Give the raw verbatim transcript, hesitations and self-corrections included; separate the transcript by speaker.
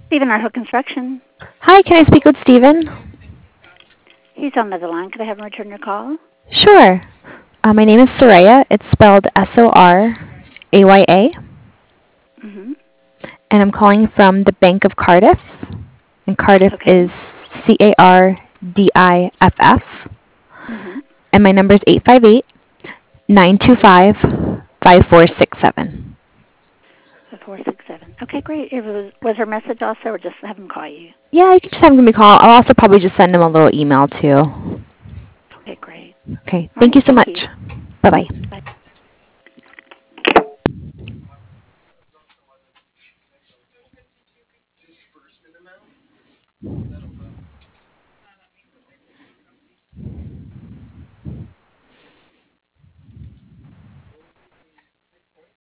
Speaker 1: Stephen Arthur Construction.
Speaker 2: Hi, can I speak with Steven?
Speaker 1: He's on the other line. Could I have him return your call?
Speaker 2: Sure. Uh, my name is Soraya. It's spelled S O R A Y A,
Speaker 1: Mm-hmm.
Speaker 2: and I'm calling from the Bank of Cardiff. And Cardiff
Speaker 1: Okay.
Speaker 2: is C A R D I F F.
Speaker 1: Mm-hmm.
Speaker 2: And my number is eight five eight, nine two five, five four six seven.
Speaker 1: Four six seven. Okay, great. It was was her message also, or just have him call you?
Speaker 2: Yeah, you can just have him give me a call. I'll also probably just send him a little email too.
Speaker 1: Okay, great.
Speaker 2: Okay,
Speaker 1: All
Speaker 2: thank
Speaker 1: right.
Speaker 2: you so
Speaker 1: Thank you.
Speaker 2: much. Bye-bye.